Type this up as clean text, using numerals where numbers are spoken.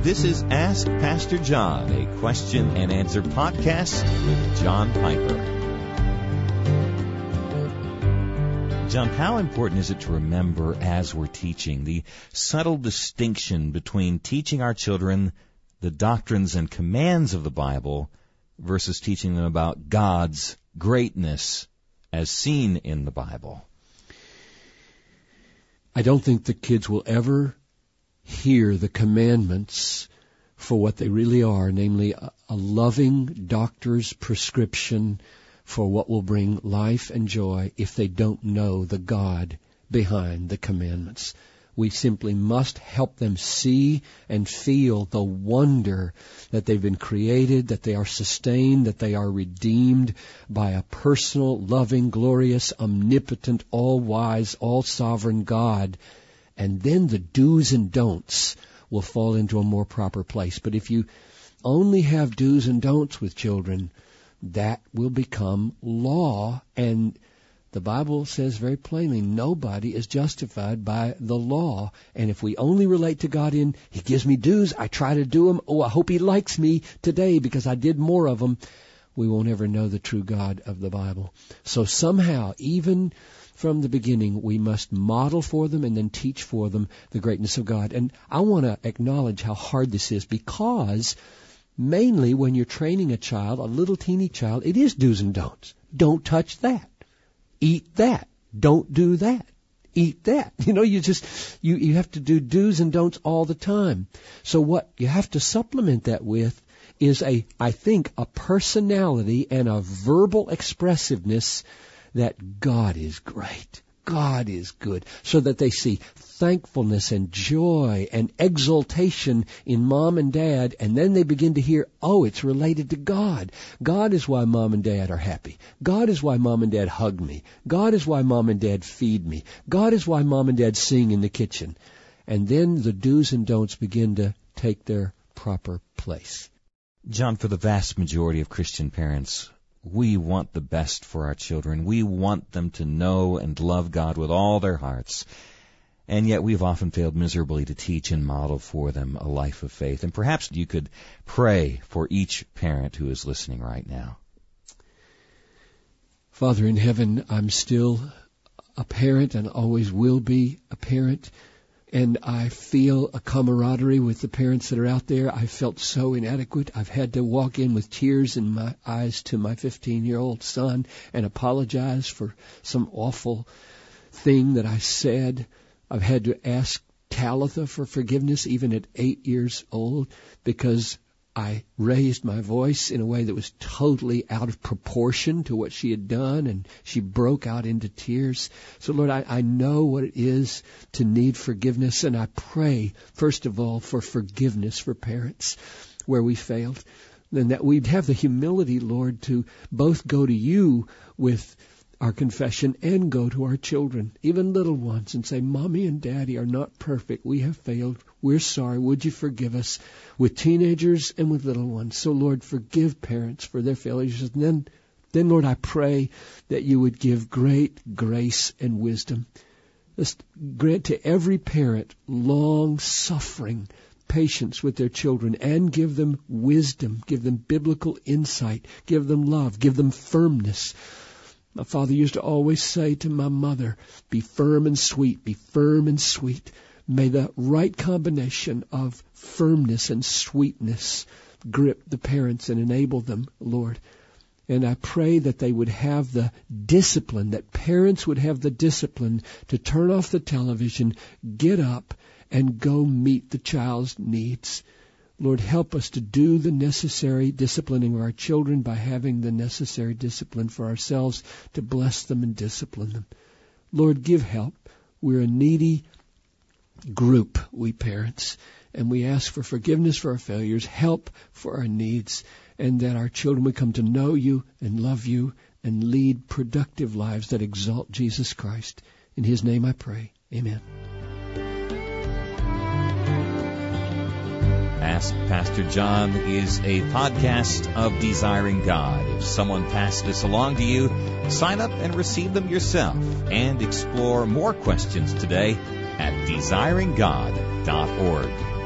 This is Ask Pastor John, a question and answer podcast with John Piper. John, how important is it to remember as we're teaching the subtle distinction between teaching our children the doctrines and commands of the Bible versus teaching them about God's greatness as seen in the Bible? I don't think the kids will ever hear the commandments for what they really are, namely a loving doctor's prescription for what will bring life and joy, if they don't know the God behind the commandments. We simply must help them see and feel the wonder that they've been created, that they are sustained, that they are redeemed by a personal, loving, glorious, omnipotent, all-wise, all-sovereign God. And then the do's and don'ts will fall into a more proper place. But if you only have do's and don'ts with children, that will become law. And the Bible says very plainly, nobody is justified by the law. And if we only relate to God in, He gives me dues, I try to do them, I hope He likes me today because I did more of them, we won't ever know the true God of the Bible. So somehow, even from the beginning, we must model for them and then teach for them the greatness of God. And I want to acknowledge how hard this is, because mainly when you're training a child, a little teeny child, it is do's and don'ts. Don't touch that. Eat that. Don't do that. Eat that. You have to do do's and don'ts all the time. So what you have to supplement that with is I think a personality and a verbal expressiveness that God is great, God is good, so that they see thankfulness and joy and exultation in mom and dad, and then they begin to hear, it's related to God. God is why mom and dad are happy. God is why mom and dad hug me. God is why mom and dad feed me. God is why mom and dad sing in the kitchen. And then the do's and don'ts begin to take their proper place. John, for the vast majority of Christian parents, we want the best for our children. We want them to know and love God with all their hearts. And yet we've often failed miserably to teach and model for them a life of faith. And perhaps you could pray for each parent who is listening right now. Father in heaven, I'm still a parent and always will be a parent. And I feel a camaraderie with the parents that are out there. I felt so inadequate. I've had to walk in with tears in my eyes to my 15-year-old son and apologize for some awful thing that I said. I've had to ask Talitha for forgiveness even at 8 years old, because I raised my voice in a way that was totally out of proportion to what she had done, and she broke out into tears. So, Lord, I know what it is to need forgiveness, and I pray, first of all, for forgiveness for parents where we failed, and that we'd have the humility, Lord, to both go to you with our confession and go to our children, even little ones, and say, Mommy and Daddy are not perfect. We have failed. We're sorry. Would you forgive us? With teenagers and with little ones. So, Lord, forgive parents for their failures. And then, Lord, I pray that you would give great grace and wisdom. Just grant to every parent long-suffering patience with their children, and give them wisdom, give them biblical insight, give them love, give them firmness. My father used to always say to my mother, be firm and sweet, be firm and sweet. May the right combination of firmness and sweetness grip the parents and enable them, Lord. And I pray that they would have the discipline, that parents would have the discipline to turn off the television, get up, and go meet the child's needs. Lord, help us to do the necessary disciplining of our children by having the necessary discipline for ourselves to bless them and discipline them. Lord, give help. We're a needy group, we parents, and we ask for forgiveness for our failures, help for our needs, and that our children would come to know you and love you and lead productive lives that exalt Jesus Christ. In His name I pray. Amen. Ask Pastor John is a podcast of Desiring God. If someone passed this along to you, sign up and receive them yourself and explore more questions today at desiringgod.org.